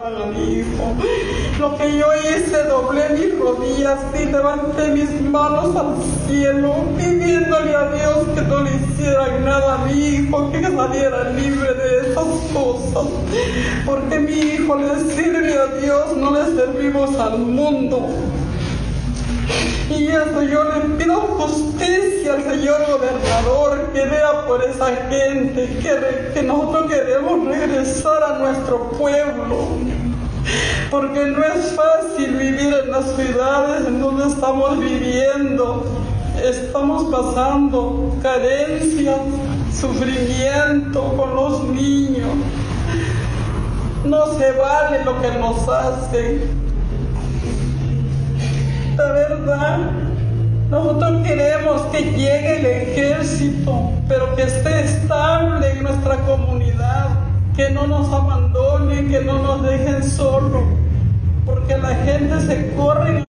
llevan a mi hijo. Lo que yo hice, doblé mis rodillas y levanté mis manos al cielo, pidiéndole a Dios que no le hicieran nada a mi hijo, que saliera libre de esas cosas, porque mi hijo le sirve a Dios, no le servimos al mundo. Y eso yo le pido justicia al señor gobernador, que vea por esa gente, que nosotros queremos regresar a nuestro pueblo, porque no es fácil vivir en las ciudades en donde estamos viviendo. Estamos pasando carencias, sufrimiento con los niños. No se vale lo que nos hacen. La verdad, nosotros queremos que llegue el ejército, pero que esté estable en nuestra comunidad, que no nos abandone, que no nos dejen solos, porque la gente se corre